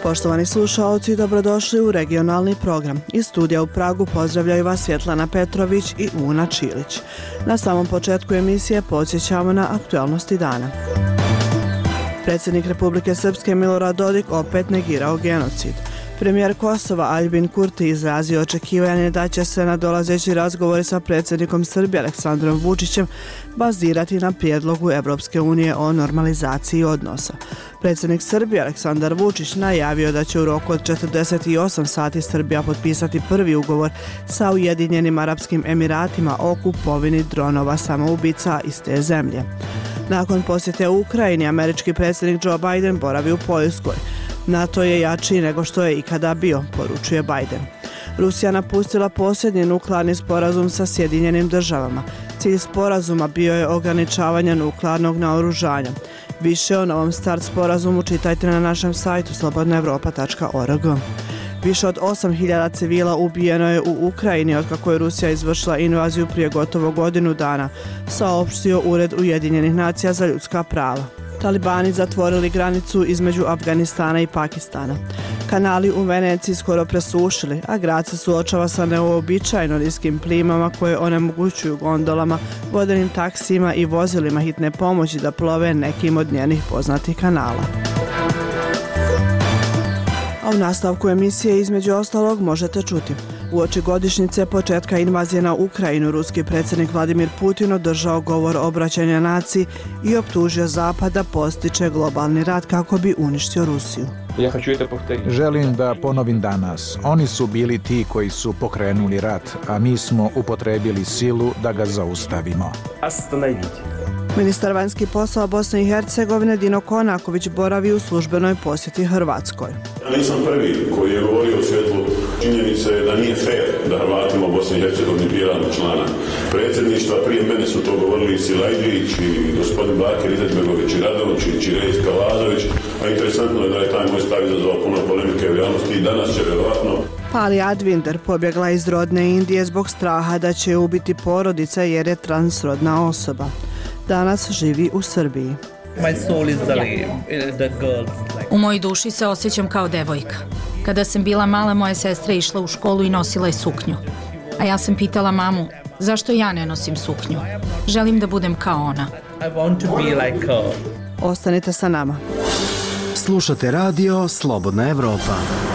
Poštovani slušaoci, dobrodošli u regionalni program. Iz studija u Pragu pozdravljaju vas Svjetlana Petrović i Una Čilić. Na samom početku emisije podsjećamo na aktualnosti dana. Predsjednik Republike Srpske Milorad Dodik opet negirao genocid. Premijer Kosova Aljbin Kurti izrazio očekivanje da će se nadolazeći razgovori sa predsjednikom Srbije Aleksandrom Vučićem bazirati na prijedlogu Evropske unije o normalizaciji odnosa. Predsjednik Srbije Aleksandar Vučić najavio da će u roku od 48 sati Srbija potpisati prvi ugovor sa Ujedinjenim Arapskim Emiratima o kupovini dronova samoubica iz te zemlje. Nakon posjete u Ukrajini, američki predsjednik Joe Biden boravi u Poljskoj. NATO je jači nego što je ikada bio, poručuje Biden. Rusija napustila posljednji nuklearni sporazum sa Sjedinjenim državama. Cilj sporazuma bio je ograničavanje nuklearnog naoružanja. Više o novom START sporazumu čitajte na našem sajtu slobodnaevropa.org. Više od 8.000 civila ubijeno je u Ukrajini otkako je Rusija izvršila invaziju prije gotovo godinu dana, saopštio Ured Ujedinjenih nacija za ljudska prava. Talibani zatvorili granicu između Afganistana i Pakistana. Kanali u Veneciji skoro presušili, a grad se suočava sa neuobičajeno niskim plimama koje onemogućuju gondolama, vodenim taksijima i vozilima hitne pomoći da plove nekim od njenih poznatih kanala. A u nastavku emisije između ostalog možete čuti. Uoči godišnjice početka invazije na Ukrajinu, ruski predsjednik Vladimir Putin održao govor obraćanja naciji i optužio Zapad da postiče globalni rat kako bi uništio Rusiju. Želim da ponovim danas. Oni su bili ti koji su pokrenuli rat, a mi smo upotrebili silu da ga zaustavimo. Ministar vanjskih poslova Bosne i Hercegovine Dino Konaković boravi u službenoj posjeti Hrvatskoj. Ja nisam prvi koji je govorio u svjetlu činjenice da nije fair da Hrvatima u Bosni i Hercegovini biramo člana predsjedništva. Prije mene su to govorili i Silajđić, i gospodin Bakir Izetbegović, i Radović, i Rejska Lazović, a interesantno je da je taj moj stav izazvao puno polemike u javnosti i danas će vjerovatno. Pali Advinder pobjegla iz rodne Indije zbog straha da će ubiti porodica jer je transrodna osoba. Danas živi u Srbiji. U mojoj duši se osjećam kao devojka. Kada sam bila mala, moja sestra je išla u školu i nosila je suknju. A ja sam pitala mamu, zašto ja ne nosim suknju? Želim da budem kao ona. Ostanite sa nama. Slušate radio Slobodna Evropa.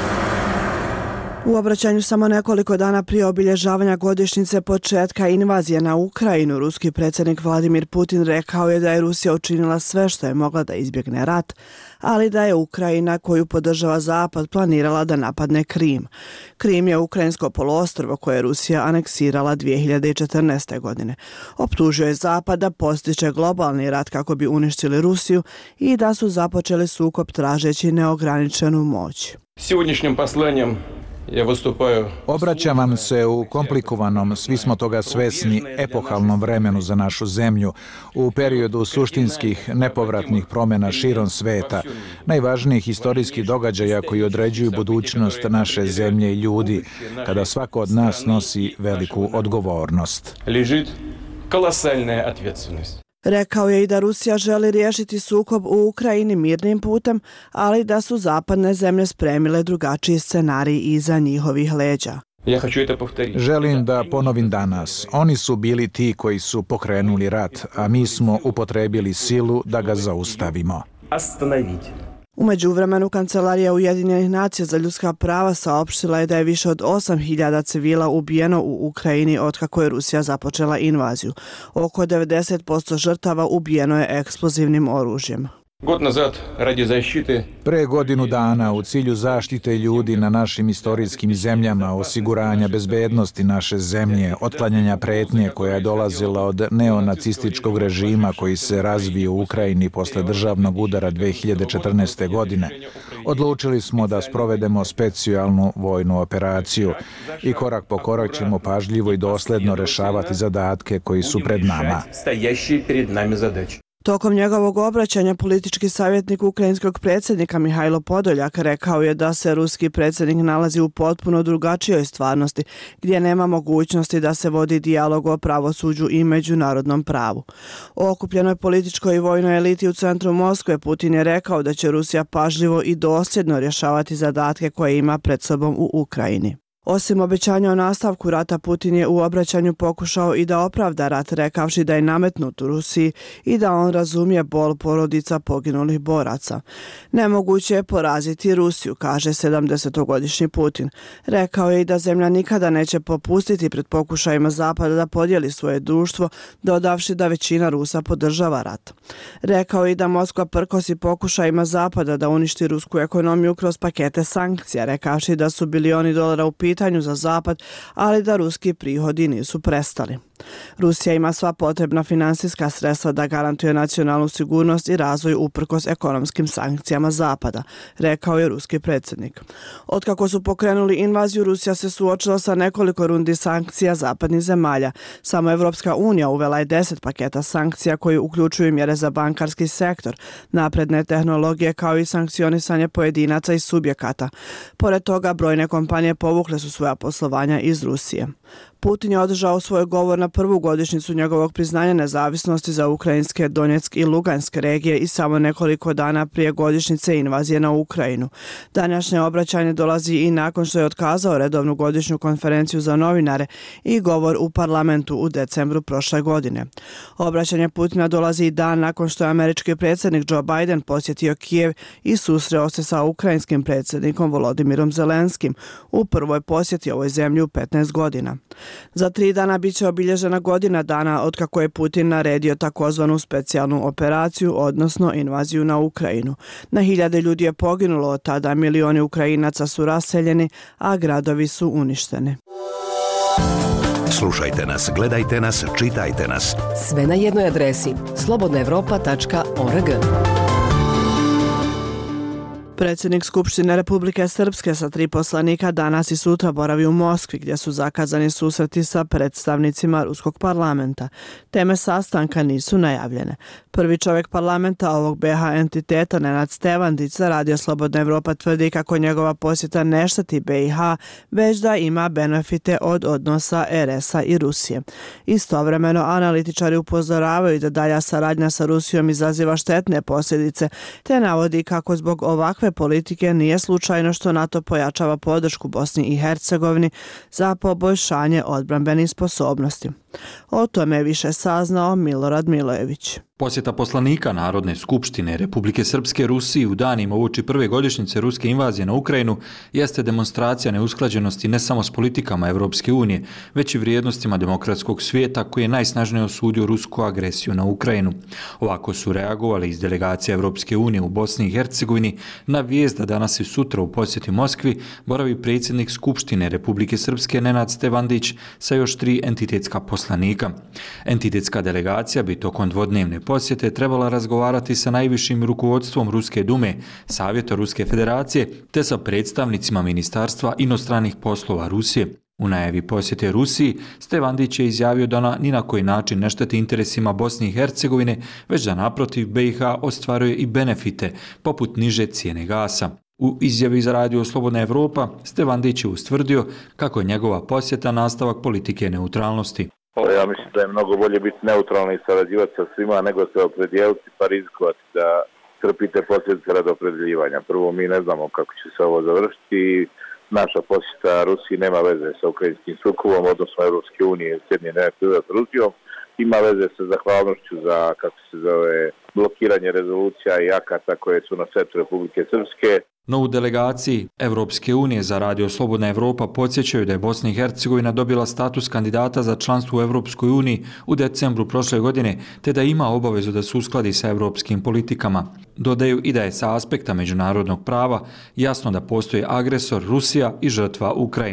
U obraćanju samo nekoliko dana prije obilježavanja godišnjice početka invazije na Ukrajinu, ruski predsjednik Vladimir Putin rekao je da je Rusija učinila sve što je mogla da izbjegne rat, ali da je Ukrajina, koju podržava Zapad, planirala da napadne Krim. Krim je ukrajinsko poluostrvo koje je Rusija aneksirala 2014. godine. Optužio je Zapad da postiče globalni rat kako bi uništili Rusiju i da su započeli sukob tražeći neograničenu moć. Сегодняшним посланием Obraćam vam se u komplikovanom, svi smo toga svesni, epohalnom vremenu za našu zemlju, u periodu suštinskih, nepovratnih promjena širom sveta, najvažnijih historijskih događaja koji određuju budućnost naše zemlje i ljudi, kada svako od nas nosi veliku odgovornost. Rekao je i da Rusija želi riješiti sukob u Ukrajini mirnim putem, ali da su zapadne zemlje spremile drugačiji scenarij iza njihovih leđa. Želim da ponovim danas. Oni su bili ti koji su pokrenuli rat, a mi smo upotrebili silu da ga zaustavimo. U međuvremenu Kancelarija Ujedinjenih nacija za ljudska prava saopštila je da je više od 8.000 civila ubijeno u Ukrajini otkako je Rusija započela invaziju. Oko 90% žrtava ubijeno je eksplozivnim oružjem. Pre godinu dana u cilju zaštite ljudi na našim istorijskim zemljama, osiguranja bezbednosti naše zemlje, otklanjanja pretnje koja je dolazila od neonacističkog režima koji se razvio u Ukrajini posle državnog udara 2014. godine, odlučili smo da sprovedemo specijalnu vojnu operaciju i korak po korak ćemo pažljivo i dosledno rešavati zadatke koji su pred nama. Tokom njegovog obraćanja politički savjetnik ukrajinskog predsjednika Mihajlo Podoljak rekao je da se ruski predsjednik nalazi u potpuno drugačijoj stvarnosti, gdje nema mogućnosti da se vodi dijalog o pravosuđu i međunarodnom pravu. O okupljenoj političkoj i vojnoj eliti u centru Moskve Putin je rekao da će Rusija pažljivo i dosljedno rješavati zadatke koje ima pred sobom u Ukrajini. Osim obećanja o nastavku rata, Putin je u obraćanju pokušao i da opravda rat, rekavši da je nametnut u Rusiji i da on razumije bol porodica poginulih boraca. Nemoguće je poraziti Rusiju, kaže 70-godišnji Putin. Rekao je i da zemlja nikada neće popustiti pred pokušajima Zapada da podijeli svoje društvo, dodavši da većina Rusa podržava rat. Rekao je i da Moskva prkosi pokušajima Zapada da uništi rusku ekonomiju kroz pakete sankcija, rekavši da su bilioni dolara u pitanju za Zapad, ali da ruski prihodi nisu prestali. Rusija ima sva potrebna finansijska sredstva da garantuje nacionalnu sigurnost i razvoj uprkos ekonomskim sankcijama Zapada, rekao je ruski predsjednik. Otkako su pokrenuli invaziju, Rusija se suočila sa nekoliko rundi sankcija zapadnih zemalja. Samo Evropska unija uvela je 10 paketa sankcija koji uključuju mjere za bankarski sektor, napredne tehnologije kao i sankcionisanje pojedinaca i subjekata. Pored toga, brojne kompanije povukle su svoja poslovanja iz Rusije. Putin je održao svoj govor na prvu godišnjicu njegovog priznanja nezavisnosti za ukrajinske, Donjeck i Luganske regije i samo nekoliko dana prije godišnjice invazije na Ukrajinu. Današnje obraćanje dolazi i nakon što je otkazao redovnu godišnju konferenciju za novinare i govor u parlamentu u decembru prošle godine. Obraćanje Putina dolazi i dan nakon što je američki predsjednik Joe Biden posjetio Kijev i susreo se sa ukrajinskim predsjednikom Volodimirom Zelenskim u prvoj posjeti ovoj zemlji u 15 godina. Za 3 dana bit će obilježena godina dana otkako je Putin naredio takozvanu specijalnu operaciju, odnosno invaziju na Ukrajinu. Na hiljade ljudi je poginulo od tada, milioni Ukrajinaca su raseljeni, a gradovi su uništeni. Slušajte nas, gledajte nas, čitajte nas. Sve na jednoj adresi slobodnaevropa.org. Predsjednik Skupštine Republike Srpske sa 3 poslanika danas i sutra boravi u Moskvi, gdje su zakazani susreti sa predstavnicima ruskog parlamenta. Teme sastanka nisu najavljene. Prvi čovjek parlamenta ovog BiH entiteta, Nenad Stevandić, za Radio Slobodna Evropa tvrdi kako njegova posjeta ne šteti BiH, već da ima benefite od odnosa RS-a i Rusije. Istovremeno, analitičari upozoravaju da dalja saradnja sa Rusijom izaziva štetne posljedice, te navodi kako zbog ovakve politike nije slučajno što NATO pojačava podršku Bosni i Hercegovini za poboljšanje odbrambenih sposobnosti. O tome je više saznao Milorad Milojević. Posjeta poslanika Narodne skupštine Republike Srpske Rusiji u danima uoči prve godišnjice ruske invazije na Ukrajinu jeste demonstracija neusklađenosti ne samo s politikama Evropske unije, već i vrijednostima demokratskog svijeta koji je najsnažnije osudio rusku agresiju na Ukrajinu. Ovako su reagovali iz delegacije Evropske unije u Bosni i Hercegovini na vijest da danas i sutra u posjeti Moskvi boravi predsjednik Skupštine Republike Srpske Nenad Stevandić sa još 3 entitetska poslanika. Entitetska delegacija bi tokom dvodnevne posjete trebala razgovarati sa najvišim rukovodstvom Ruske dume, Savjeta Ruske federacije, te sa predstavnicima Ministarstva inostranih poslova Rusije. U najavi posjete Rusiji, Stevandić je izjavio da ona ni na koji način ne šteti interesima Bosne i Hercegovine, već da naprotiv BiH ostvaruje i benefite, poput niže cijene gasa. U izjavi za Radio Slobodna Evropa, Stevandić je ustvrdio kako je njegova posjeta nastavak politike neutralnosti. Ja mislim da je mnogo bolje biti neutralni i sarađivati sa svima nego se opredijeliti pa rizikovati da trpite posljedice radi opredjeljivanja. Prvo, mi ne znamo kako će se ovo završiti. Naša posjeta Rusiji nema veze sa ukrajinskim sukobom, odnosno Evropske unije i Sjedinjenih Američkih Država s Rusijom. Ima veze sa zahvalnošću za, kako se zove, blokiranje rezolucija i akata koje su na setu Republike Srpske. No u delegaciji Evropske unije za Radio Slobodna Evropa podsjećaju da je Bosna i Hercegovina dobila status kandidata za članstvo u Evropskoj uniji u decembru prošle godine, te da ima obavezu da se uskladi sa evropskim politikama. Dodaju i da je sa aspekta međunarodnog prava jasno da postoji agresor Rusija i žrtva Ukrajina.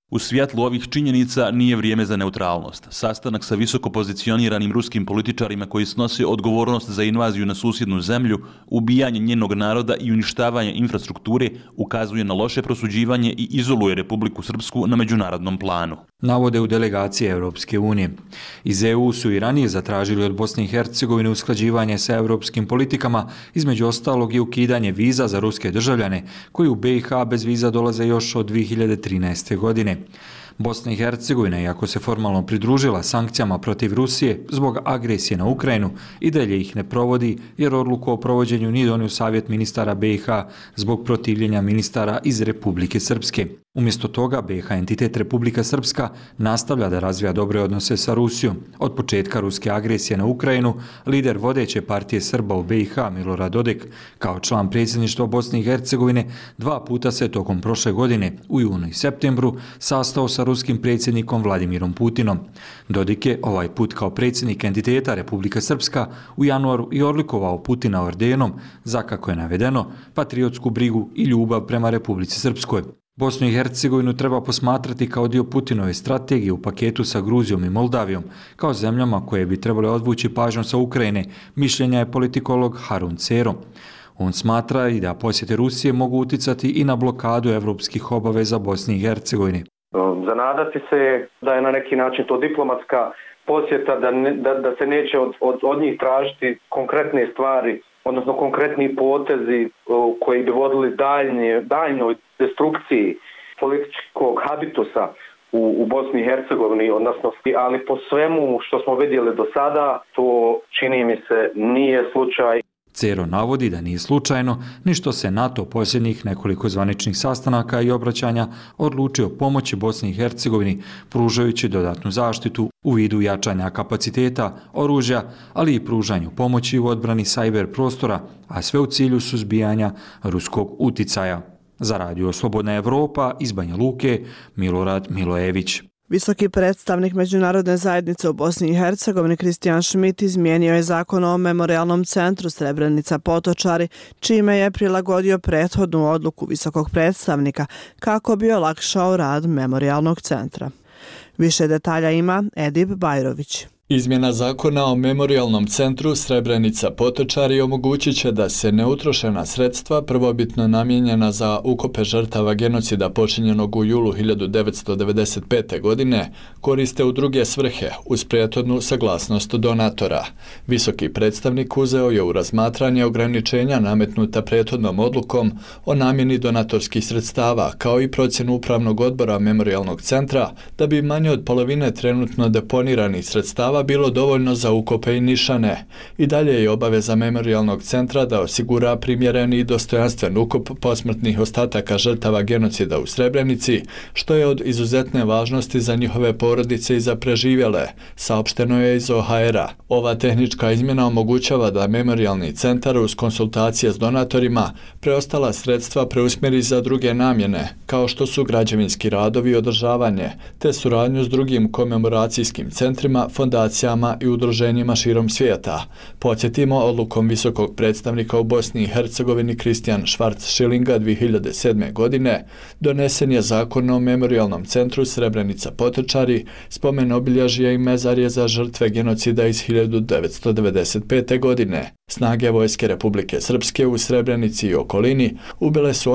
U svjetlu ovih činjenica nije vrijeme za neutralnost. Sastanak sa visoko pozicioniranim ruskim političarima koji snose odgovornost za invaziju na susjednu zemlju, ubijanje njenog naroda i uništavanje infrastrukture ukazuje na loše prosuđivanje i izoluje Republiku Srpsku na međunarodnom planu. Navode u delegaciji Europske unije. Iz EU su i ranije zatražili od Bosne i Hercegovine usklađivanje sa europskim politikama, između ostalog i ukidanje viza za ruske državljane koji u BiH bez viza dolaze još od 2013. godine. Bosna i Hercegovina, iako se formalno pridružila sankcijama protiv Rusije zbog agresije na Ukrajinu, i dalje ih ne provodi jer odluku o provođenju nije donio Savjet ministara BiH zbog protivljenja ministara iz Republike Srpske. Umjesto toga, BiH entitet Republika Srpska nastavlja da razvija dobre odnose sa Rusijom. Od početka ruske agresije na Ukrajinu, lider vodeće partije Srba u BiH, Milorad Dodik, kao član predsjedništva Bosne i Hercegovine, 2 puta se tokom prošle godine, u junu i septembru, sastao sa ruskim predsjednikom Vladimirom Putinom. Dodik je ovaj put kao predsjednik entiteta Republika Srpska u januaru i odlikovao Putina ordenom za, kako je navedeno, patriotsku brigu i ljubav prema Republici Srpskoj. Bosnu i Hercegovinu treba posmatrati kao dio Putinove strategije u paketu sa Gruzijom i Moldavijom, kao zemljama koje bi trebale odvući pažnju sa Ukrajine, mišljenja je politikolog Harun Cero. On smatra i da posjete Rusije mogu uticati i na blokadu evropskih obaveza Bosne i Hercegovine. Zanadati se da je na neki način to diplomatska posjeta, da se neće od njih tražiti konkretne stvari, odnosno konkretni potezi koji bi vodili daljnjoj destrukciji političkog habitusa u Bosni i Hercegovini, odnosno, ali po svemu što smo vidjeli do sada, to čini mi se nije slučaj. Cero navodi da nije slučajno ni što se NATO posljednjih nekoliko zvaničnih sastanaka i obraćanja odlučio pomoći Bosni i Hercegovini, pružajući dodatnu zaštitu u vidu jačanja kapaciteta, oružja, ali i pružanju pomoći u odbrani sajber prostora, a sve u cilju suzbijanja ruskog uticaja. Za Radio Slobodna Evropa iz Banja Luke, Milorad Milojević. Visoki predstavnik Međunarodne zajednice u Bosni i Hercegovini Kristijan Šmit izmijenio je zakon o Memorijalnom centru Srebrenica Potočari, čime je prilagodio prethodnu odluku visokog predstavnika kako bi olakšao rad Memorijalnog centra. Više detalja ima Edip Bajrović. Izmjena zakona o Memorijalnom centru Srebrenica Potočari omogućit će da se neutrošena sredstva prvobitno namijenjena za ukope žrtava genocida počinjenog u julu 1995. godine koriste u druge svrhe uz prethodnu saglasnost donatora. Visoki predstavnik uzeo je u razmatranje ograničenja nametnuta prethodnom odlukom o namjeni donatorskih sredstava kao i procjenu upravnog odbora Memorijalnog centra da bi manje od polovine trenutno deponiranih sredstava bilo dovoljno za ukope i nišane. I dalje je obaveza Memorijalnog centra da osigura primjereni i dostojanstven ukop posmrtnih ostataka žrtava genocida u Srebrenici, što je od izuzetne važnosti za njihove porodice i za preživjele, saopšteno je iz OHR-a. Ova tehnička izmjena omogućava da Memorijalni centar uz konsultacije s donatorima preostala sredstva preusmjeri za druge namjene, kao što su građevinski radovi i održavanje, te suradnju s drugim komemoracijskim centrima, fondacijama i udruženjima širom svijeta. Podsjetimo, odlukom visokog predstavnika u Bosni i Hercegovini Kristijan Schwarz-Schillinga 2007. godine donesen je zakon o Memorijalnom centru Srebrenica Potočari, spomen obilježja i mezarje za žrtve genocida iz 1995. godine. Snage vojske Republike Srpske u Srebrenici i okolini ubile su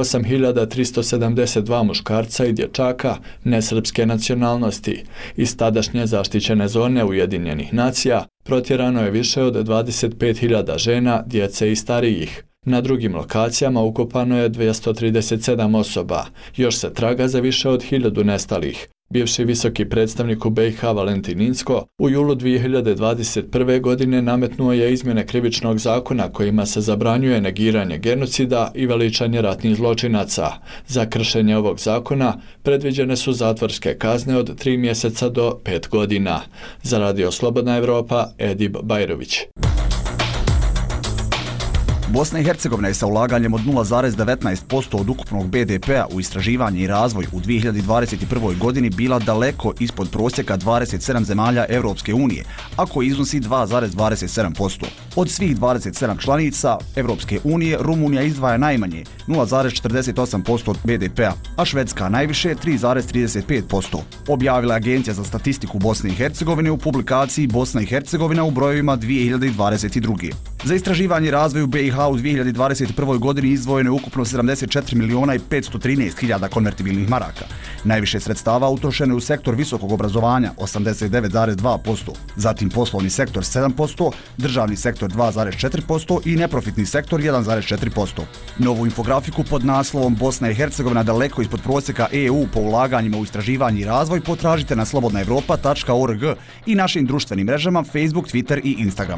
8.372 muškarca i dječaka nesrpske nacionalnosti. Iz tadašnje zaštićene zone Ujedinjenih nacija protjerano je više od 25.000 žena, djece i starijih. Na drugim lokacijama ukopano je 237 osoba. Još se traga za više od 1000 nestalih. Bivši visoki predstavnik u BiH Valentin Incko u julu 2021. godine nametnuo je izmjene krivičnog zakona kojima se zabranjuje negiranje genocida i veličanje ratnih zločinaca. Za kršenje ovog zakona predviđene su zatvorske kazne od 3 mjeseca do 5 godina. Za Radio Slobodna Evropa, Edip Bajrović. Bosna i Hercegovina je sa ulaganjem od 0,19% od ukupnog BDP-a u istraživanje i razvoj u 2021. godini bila daleko ispod prosjeka 27 zemalja Europske unije, a koji iznosi 2,27%. Od svih 27 članica Europske unije, Rumunija izdvaja najmanje 0,48% od BDP-a, a Švedska najviše 3,35%. Objavila je Agencija za statistiku Bosne i Hercegovine u publikaciji Bosna i Hercegovina u brojevima 2022. Za istraživanje i razvoj u BiH u 2021. godini izdvojeno je ukupno 74 miliona i 513 hiljada konvertibilnih maraka. Najviše sredstava utrošeno je u sektor visokog obrazovanja 89,2%, zatim poslovni sektor 7%, državni sektor 2,4% i neprofitni sektor 1,4%. Novu infografiku pod naslovom Bosna i Hercegovina daleko ispod prosjeka EU po ulaganjima u istraživanje i razvoj potražite na slobodnaevropa.org i našim društvenim mrežama Facebook, Twitter i Instagram.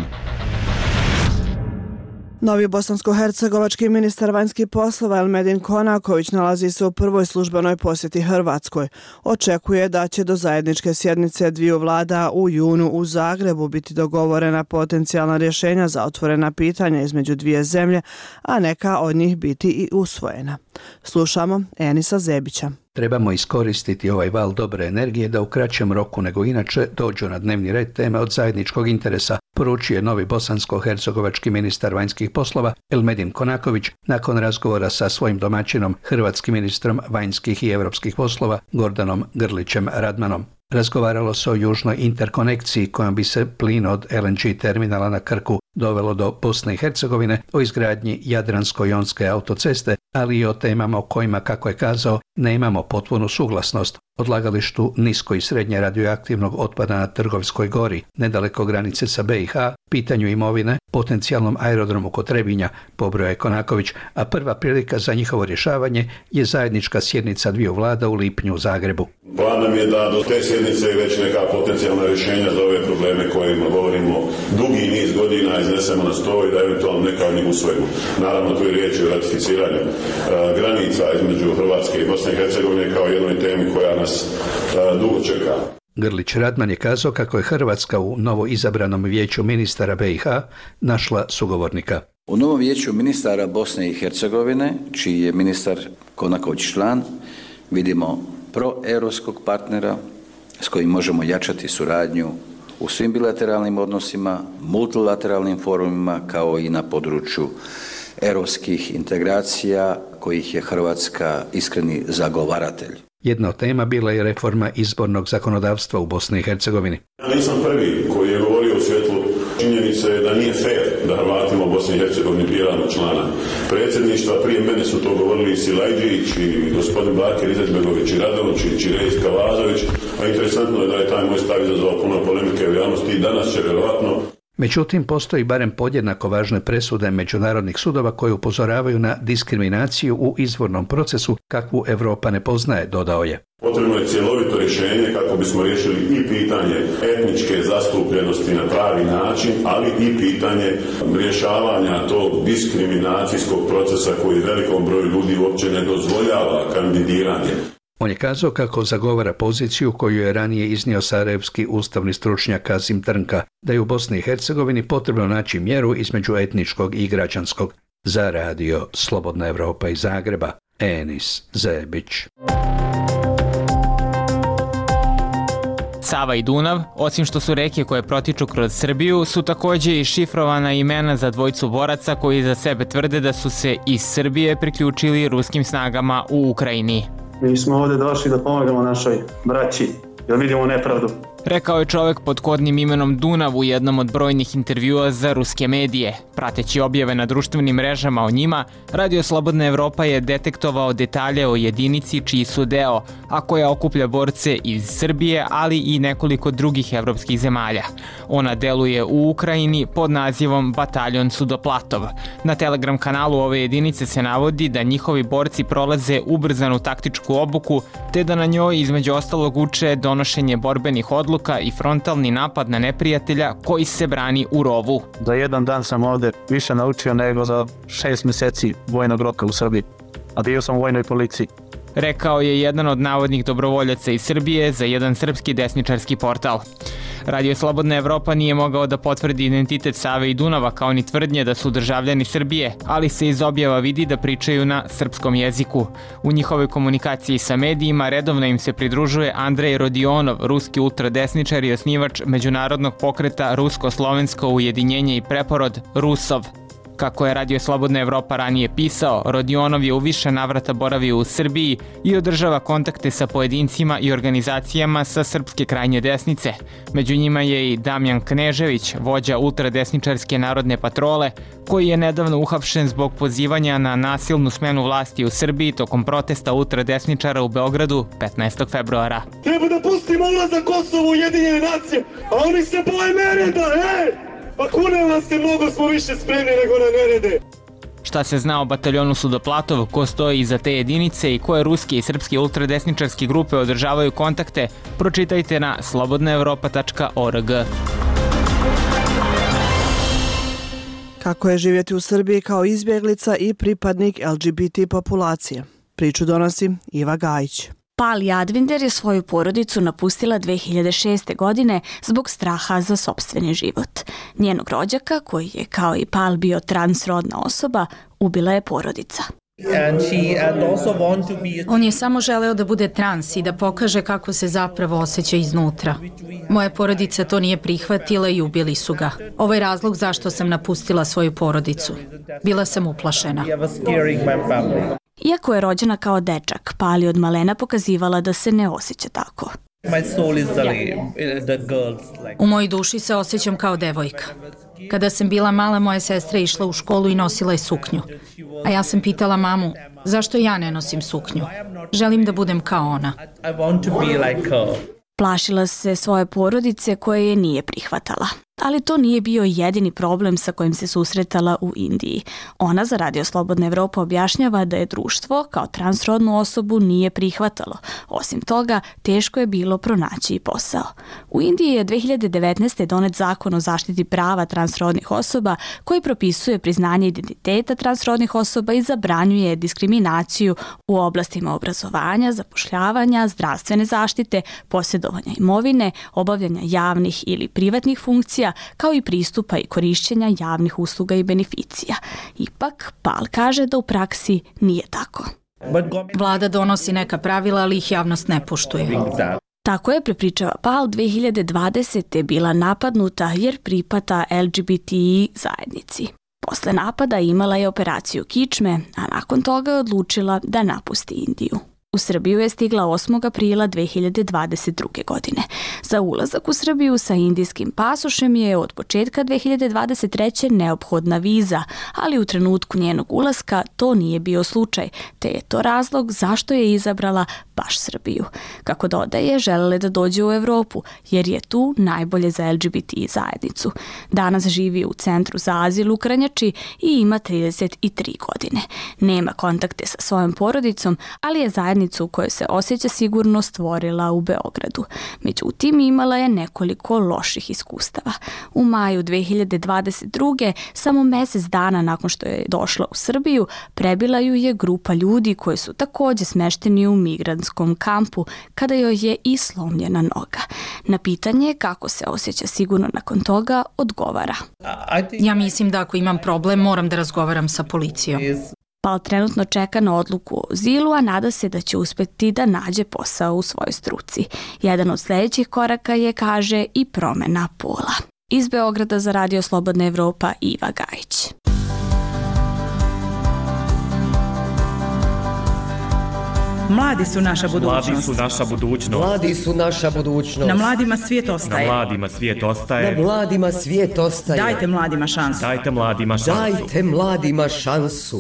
Novi bosansko-hercegovački ministar vanjskih poslova Elmedin Konaković nalazi se u prvoj službenoj posjeti Hrvatskoj. Očekuje da će do zajedničke sjednice dviju vlada u junu u Zagrebu biti dogovorena potencijalna rješenja za otvorena pitanja između dvije zemlje, a neka od njih biti i usvojena. Slušamo Enisa Zebića. Trebamo iskoristiti ovaj val dobre energije da u kraćem roku nego inače dođu na dnevni red teme od zajedničkog interesa, poručio je novi bosansko-hercegovački ministar vanjskih poslova Elmedin Konaković nakon razgovora sa svojim domaćinom, hrvatskim ministrom vanjskih i europskih poslova Gordanom Grlićem Radmanom. Razgovaralo se o južnoj interkonekciji kojom bi se plin od LNG terminala na Krku dovelo do Bosne i Hercegovine, o izgradnji Jadransko-jonske autoceste, ali i o temama o kojima, kako je kazao, nemamo potpunu suglasnost. Odlagalištu nisko i srednje radioaktivnog otpada na Trgovskoj gori, nedaleko granice sa BiH, pitanju imovine, potencijalnom aerodromu kod Trebinja, pobrojao je Konaković, a prva prilika za njihovo rješavanje je zajednička sjednica dviju vlada u lipnju u Zagrebu. Plan nam je da do te sjednice već neka potencijalna rješenja za ove probleme kojima govorimo dugi niz godina iznesemo na stol i da eventualno neka od njih usvojimo. Naravno, tu je riječ o ratificiranju granica između Hrvatske i Bosne i Hercegovine kao jednoj temi koja nas dugo čeka. Grlić Radman je kazao kako je Hrvatska u novo izabranom vijeću ministara BiH našla sugovornika. U novom vijeću ministara Bosne i Hercegovine, čiji je ministar Konaković član, vidimo proeuropskog partnera s kojim možemo jačati suradnju u svim bilateralnim odnosima, multilateralnim forumima kao i na području europskih integracija kojih je Hrvatska iskreni zagovaratelj. Jedna od tema bila je reforma izbornog zakonodavstva u Bosni i Hercegovini. Ja nisam prvi koji je govorio u svjetlu činjenice da nije fair da Hrvatima u Bosni i Hercegovini biramo člana predsjedništva. Prije mene su to govorili i Silajđić i gospodin Bakir Izetbegović i Radović i Rejs Kavazović, a interesantno je da je taj moj stav izazvao puno polemike u javnosti i danas će vjerovatno. Međutim, postoji barem podjednako važne presude međunarodnih sudova koje upozoravaju na diskriminaciju u izbornom procesu kakvu Europa ne poznaje, dodao je. Potrebno je cjelovito rješenje kako bismo riješili i pitanje etničke zastupljenosti na pravi način, ali i pitanje rješavanja tog diskriminacijskog procesa koji velikom broju ljudi uopće ne dozvoljava kandidiranje. On je kazao kako zagovara poziciju koju je ranije iznio sarajevski ustavni stručnjak Kazim Trnka, da je u Bosni i Hercegovini potrebno naći mjeru između etničkog i građanskog. Za radio Slobodna Evropa iz Zagreba, Enis Zebić. Sava i Dunav, osim što su reke koje protiču kroz Srbiju, su također i šifrovana imena za dvojicu boraca koji za sebe tvrde da su se iz Srbije priključili ruskim snagama u Ukrajini. Mi smo ovdje došli da pomagamo našoj braći, jer vidimo nepravdu. Rekao je čovjek pod kodnim imenom Dunav u jednom od brojnih intervjua za ruske medije. Prateći objave na društvenim mrežama o njima, Radio Slobodna Evropa je detektovao detalje o jedinici čiji su deo, a koja okuplja borce iz Srbije, ali i nekoliko drugih evropskih zemalja. Ona deluje u Ukrajini pod nazivom Bataljon Sudoplatov. Na Telegram kanalu ove jedinice se navodi da njihovi borci prolaze ubrzanu taktičku obuku, te da na njoj između ostalog uče donošenje borbenih odluka i frontalni napad na neprijatelja koji se brani u rovu. Za jedan dan sam ovdje više naučio nego za 6 mjeseci vojnog roka u Srbiji, a bio sam u vojnoj policiji. rekao je jedan od navodnih dobrovoljaca iz Srbije za jedan srpski desničarski portal. Radio Slobodna Evropa nije mogao da potvrdi identitet Save i Dunava kao ni tvrdnje da su državljani Srbije, ali se iz objava vidi da pričaju na srpskom jeziku. U njihovoj komunikaciji sa medijima redovno im se pridružuje Andrej Rodionov, ruski ultradesničar i osnivač međunarodnog pokreta Rusko-slovensko ujedinjenje i preporod Rusov. Kako je Radio Slobodna Evropa ranije pisao, Rodionov je u više navrata boravio u Srbiji i održava kontakte sa pojedincima i organizacijama sa srpske krajnje desnice. Među njima je i Damjan Knežević, vođa ultradesničarske narodne patrole, koji je nedavno uhapšen zbog pozivanja na nasilnu smenu vlasti u Srbiji tokom protesta ultradesničara u Beogradu 15. februara. Treba da pustimo ulazak Kosovo u Ujedinjene nacije, a oni se boje nereda, Pa kunem vas se, mnogo smo više spremni nego na nerede. Šta se zna o bataljonu Sudoplatov, ko stoji iza te jedinice i koje ruske i srpske ultradesničarske grupe održavaju kontakte, pročitajte na slobodnaevropa.org. Kako je živjeti u Srbiji kao izbjeglica i pripadnik LGBT populacije? Priču donosi Iva Gajić. Pal Jadvinder je svoju porodicu napustila 2006. godine zbog straha za sopstveni život. Njenog rođaka, koji je kao i Pal bio transrodna osoba, ubila je porodica. On je samo želeo da bude trans i da pokaže kako se zapravo osjeća iznutra. Moja porodica to nije prihvatila i ubili su ga. Ovo je razlog zašto sam napustila svoju porodicu. Bila sam uplašena. Iako je rođena kao dečak, Pal je od malena pokazivala da se ne osjeća tako. U mojoj duši se osjećam kao devojka. Kada sam bila mala, moja sestra je išla u školu i nosila je suknju. A ja sam pitala mamu, zašto ja ne nosim suknju? Želim da budem kao ona. Plašila se svoje porodice koje je nije prihvatala. Ali to nije bio jedini problem sa kojim se susretala u Indiji. Ona za Radio Slobodna Evropa objašnjava da je društvo kao transrodnu osobu nije prihvatalo. Osim toga, teško je bilo pronaći i posao. U Indiji je 2019. donet zakon o zaštiti prava transrodnih osoba koji propisuje priznanje identiteta transrodnih osoba i zabranjuje diskriminaciju u oblastima obrazovanja, zapošljavanja, zdravstvene zaštite, posjedovanja imovine, obavljanja javnih ili privatnih funkcija, kao i pristupa i korišćenja javnih usluga i beneficija. Ipak, Pal kaže da u praksi nije tako. Vlada donosi neka pravila, ali ih javnost ne poštuje. Tako je, prepričava Pal, 2020. bila napadnuta jer pripada LGBTI zajednici. Posle napada imala je operaciju kičme, a nakon toga je odlučila da napusti Indiju. U Srbiju je stigla 8. aprila 2022. godine. Za ulazak u Srbiju sa indijskim pasošem je od početka 2023. neophodna viza, ali u trenutku njenog ulaska to nije bio slučaj, te je to razlog zašto je izabrala baš Srbiju. Kako dodaje, želele da dođe u Evropu, jer je tu najbolje za LGBTI zajednicu. Danas živi u centru za azil u Krnjači i ima 33 godine. Nema kontakte sa svojom porodicom, ali je zajednicu u kojoj se osjeća sigurno stvorila u Beogradu. Međutim, imala je nekoliko loših iskustava. U maju 2022. samo mjesec dana nakon što je došla u Srbiju, prebila ju je grupa ljudi koji su također smešteni u migrantskom kampu kada joj je i slomljena noga. Na pitanje kako se osjeća sigurno nakon toga, odgovara. Ja mislim da ako imam problem, moram da razgovaram sa policijom. Pal trenutno čeka na odluku o azilu, a nada se da će uspjeti da nađe posao u svojoj struci. Jedan od sljedećih koraka je, kaže, i promjena pola. Iz Beograda za Radio Slobodna Evropa, Iva Gajić. Mladi su naša budućnost. Mladi su naša budućnost. Mladi su naša budućnost. Na mladima svijet ostaje. Na mladima svijet ostaje. Na mladima svijet ostaje. Dajte mladima šansu. Dajte mladima šansu. Dajte mladima šansu.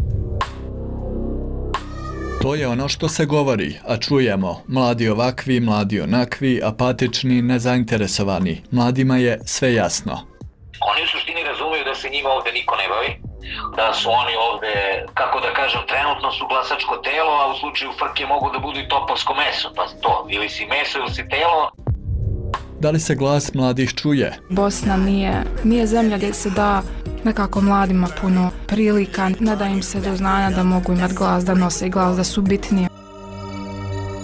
To je ono što se govori, a čujemo. Mladi ovakvi, mladi onakvi, apatični, nezainteresovani. Mladima je sve jasno. Oni u suštini razumiju da se njima ovde niko ne bavi, da su oni ovde, kako da kažem, trenutno su glasačko telo, a u slučaju frke mogu da budu i topovsko meso, pa to, ili si meso ili si telo. Da li se glas mladih čuje? Bosna nije zemlja gdje se da nekako mladima puno prilika, ne da im se do znanja da mogu imati glas, da nose glas, da su bitnije.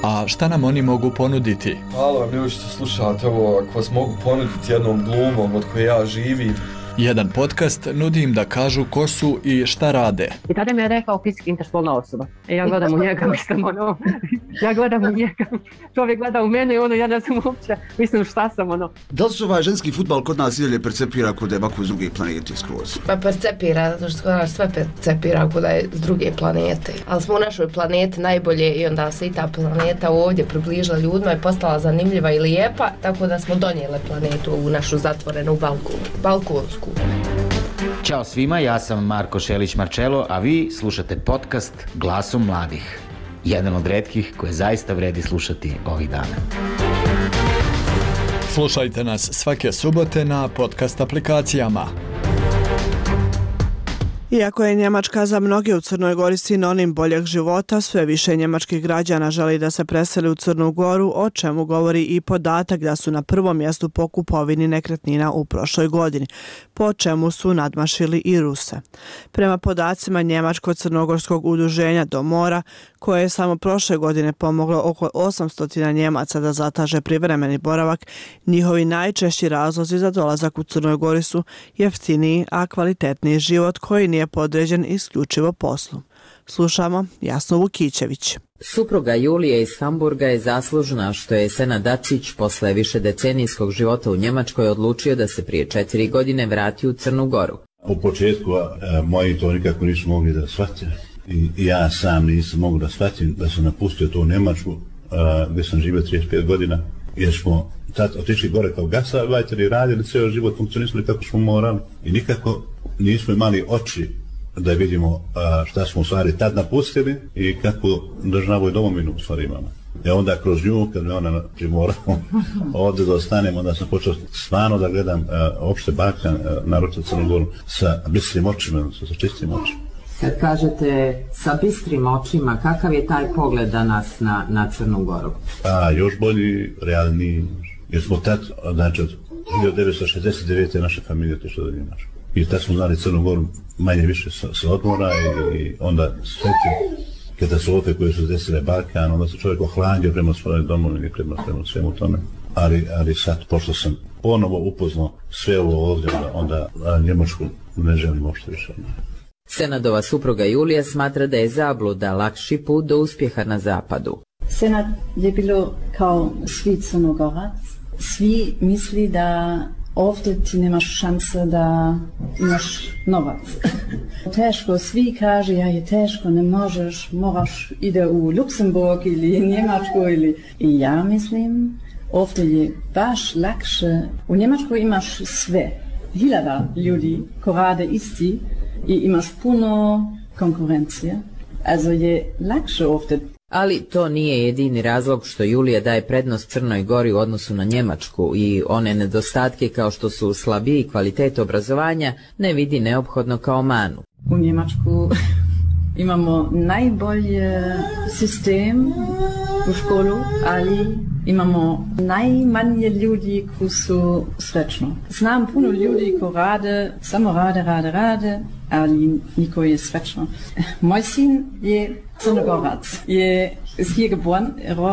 A šta nam oni mogu ponuditi? Hvala vam ljudi što slušate ovo, ako vas mogu ponuditi jednom glumom od koje ja živim. Jedan podcast nudi im da kažu ko su i šta rade. I tada mi je rekao fizički interspolna osoba. Ja gledam u njega, ja gledam u njega. Čovjek gleda u mene i ja ne znam uopće, mislim šta sam Da li se ovaj ženski fudbal kod nas i dalje percepira kod da je ovako s druge planete skroz? Pa percepira, zato što kod nas sve percepira kod da je s druge planete. Ali smo u našoj planeti najbolje i onda se i ta planeta ovdje približila ljudima i postala zanimljiva i lijepa, tako da smo donijeli planetu u našu zatvorenu balkonsku. Ćao svima, ja sam Marko Šelić-Marčelo, a vi slušate podcast Glasom mladih. Jedan od retkih koje zaista vredi slušati ovih dana. Slušajte nas svake subote na podcast aplikacijama. Iako je Njemačka za mnoge u Crnoj Gori sinonim boljeg života, sve više njemačkih građana želi da se preseli u Crnu Goru, o čemu govori i podatak da su na prvom mjestu po kupovini nekretnina u prošloj godini, po čemu su nadmašili i Ruse. Prema podacima Njemačko-crnogorskog udruženja Do mora, koje je samo prošle godine pomoglo oko 800 Njemaca da zataže privremeni boravak, njihovi najčešći razlozi za dolazak u Crnoj Gori su jeftiniji, a kvalitetniji život koji nije podređen isključivo poslu. Slušamo Jasnu Vukićević. Supruga Julije iz Hamburga je zaslužna što je Senad Dacić posle više decenijskog života u Njemačkoj odlučio da se prije 4 godine vrati u Crnu Goru. U početku moji to nikako nisu mogli da shvatim i ja sam nisam mogu da shvatim da sam napustio tu Njemačku gdje sam živio 35 godina jer smo tad otišli gore kao gastarbeiteri, radili ceo život, funkcionisali kako smo morali i nikako nismo imali oči da vidimo šta smo u stvari tad napustili i kako državu i domovinu u stvari imamo. I onda kroz nju, kad me ona primorala ovdje da ostanem, onda sam počeo stvarno da gledam opšte Balkan, naročito Crnu Goru, sa bistrim očima, sa čistim očima. Kad kažete sa bistrim očima, kakav je taj pogled danas na Crnu Goru? Još bolji, realniji, jer smo tad, znači od 1969. naša familija otišla do Njemačke. I tad smo znali Crnu Goru manje više sa odmora i onda sve te katastrofe koje su desile Balkan, onda se čovjek ohlandio prema svojoj domovini, prema svemu tome. Ali sad, pošto sam ponovo upoznao sve ovo ovdje, onda Njemačku ne želim uopšte više. Senadova supruga Julija smatra da je zabluda lakši put do uspjeha na zapadu. Senad je bilo kao svi Crnogorac. Svi misli da ovdje ti nemaš šanse da imaš novac. Teško, svi kaže, ja je teško, ne možeš, moraš ide u Luksemburg ili Njemačku ili... I ja mislim, ovdje je baš lakše. U Njemačku imaš sve. Hiljada ljudi ko rade isti i imaš puno konkurencije. Also je lakše ovdje. Ali to nije jedini razlog što Julija daje prednost Crnoj Gori u odnosu na Njemačku i one nedostatke kao što su slabiji kvalitet obrazovanja ne vidi neophodno kao manu. U Njemačku imamo najbolji sistem u školu, ali imamo najmanje ljudi koji su srećni. Znam puno ljudi koji samo rade, ali niko je srećno. Moj sin je Crnogorac, je hier geboren.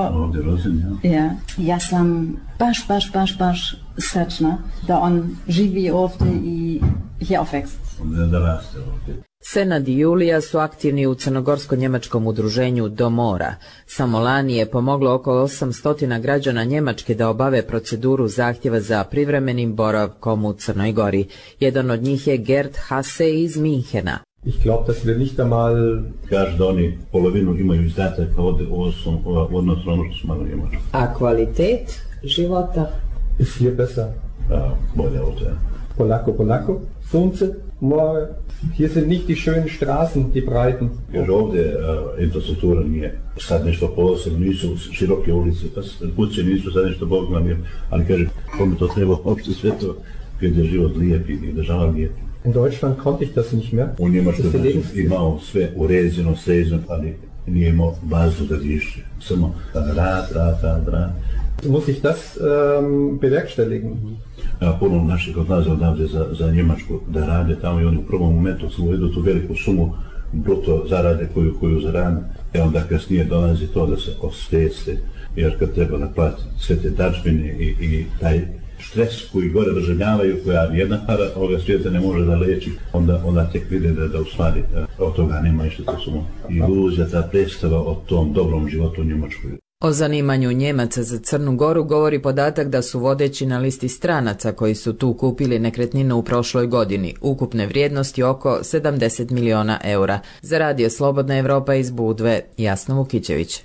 Ja. Ja sam baš srećna da on živi ovdje i hier aufwächst. Da raste ovdje. Senad i Julija su aktivni u crnogorsko-njemačkom udruženju Do mora. Samo lani je pomoglo oko 800 građana Njemačke da obave proceduru zahtjeva za privremenim boravkom u Crnoj Gori. Jedan od njih je Gerd Hasse iz Minhena. Ich glaube, dass wir nicht einmal... Kaže da oni polovinu imaju izdataka od odnosno ono što su malo Njemačku. A kvalitet života? Ist hier besser. Bolje ovdje. Polako. Sunce, more. Hier sind nicht die schönen Straßen, die breiten. Jer ovdje infrastruktura nije sad nešto posebno, nisu široke ulice, kuće nisu sad nešto Bog nam je, ali kaže, kome to treba uopšte sve to, gdje je život lijep i država lijep. In Deutschland konnte ich das nicht mehr. U Njemačkoj imao sve uređeno, sređeno, ali nije imao bazu da diše. Samo rad. Muss ich das bewerkstelligen? Puno naših odlaze odavde za Njemačku da rade tamo i oni u prvom momentu su uvedu tu veliku sumu bruto zarade koju zarade Onda kasnije dolazi to da se osvijeste, jer kad treba naplatiti sve te dažbine i taj stres koji gore doživljavaju, koja nijedna para ovoga svijeta ne može da leči, onda tek vide da u stvari od toga nema ništa, to su iluzija, ta predstava o tom dobrom životu u Njemačkoj. O zanimanju Njemaca za Crnu Goru govori podatak da su vodeći na listi stranaca koji su tu kupili nekretninu u prošloj godini, ukupne vrijednosti oko 70 miliona eura. Za Radio Slobodna Evropa iz Budve, Jasna Vukićević.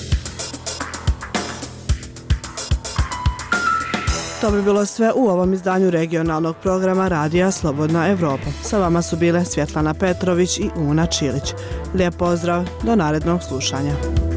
To bi bilo sve u ovom izdanju regionalnog programa Radija Slobodna Evropa. Sa vama su bile Svjetlana Petrović i Una Čilić. Lijep pozdrav, do narednog slušanja.